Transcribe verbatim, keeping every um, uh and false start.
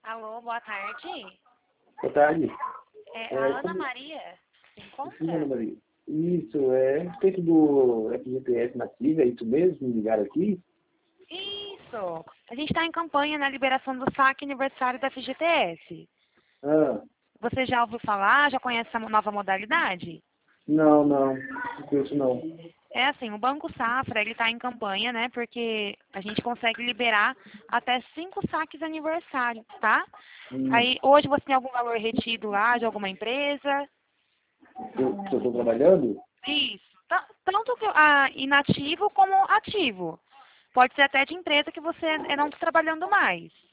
Alô, boa tarde. Boa tarde. É É, a Ana como- Maria. Se Sim, Ana encontra? Maria. Isso, é a respeito do F G T S Nativa, é isso mesmo? Me ligaram aqui? Isso. A gente está em campanha na liberação do saque aniversário da F G T S. Ah, Você já ouviu falar? Já conhece essa nova modalidade? não, não. Não conheço não. É assim, o Banco Safra, ele está em campanha, né? Porque a gente consegue liberar até cinco saques aniversário, tá? Hum, Aí, hoje você tem algum valor retido lá de alguma empresa? eu estou trabalhando? Isso. Tá- Tanto que, ah, inativo como ativo. Pode ser até de empresa que você não está trabalhando mais.